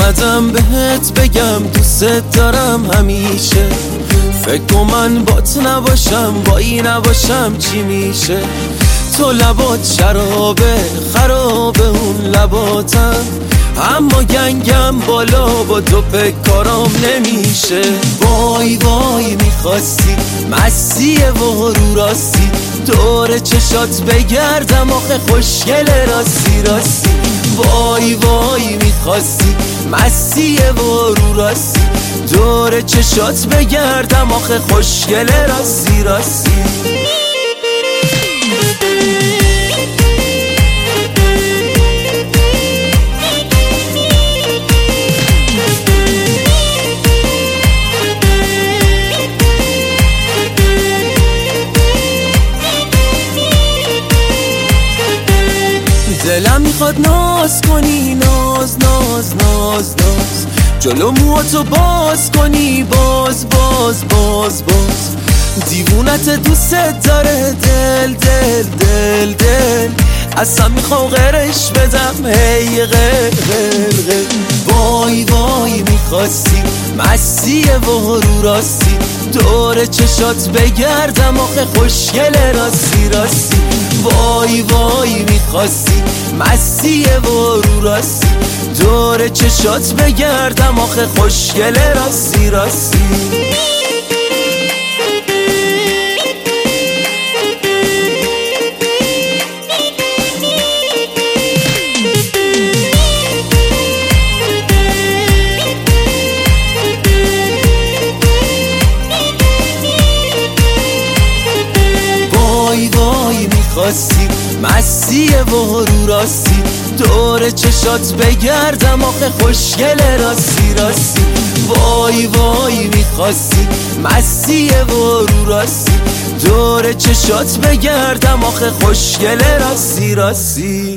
اومدم بهت بگم دوست دارم همیشه. فکر من بات نباشم با این نباشم چی میشه؟ تو لبات شرابه خرابه اون لباتم، اما گنگم بالا با تو پکارم نمیشه. وای وای میخواستی مسیه و رو راستی، دور چشات بگردم آخه خوشگل راستی راستی. وای وای میخواستی مسیه و رو راستی، دور چشات بگردم آخه خوشگل راستی راستی. دلم میخواد ناز کنی ناز ناز ناز ناز، جلو موهاتو باز کنی باز باز باز باز. دیوونت دوست داره دل دل دل دل، اصلا میخوام غیرش بدم هی غیر غیر غیر. وای وای میخواستی مسیه و رو راستی، دور چشات بگردم آخه خوشگل راستی راستی. وای وای میخواستی مسیه و رو راستی، دور چشات بگردم آخه خوشگل راستی راستی. وای وای میخواستی مسیه و رو راستی، دور چشات بگردم آخه خوشگل راستی راستی. وای وای میخواستی مسیه و رو راستی، دور چشات بگردم آخه خوشگل راستی راستی.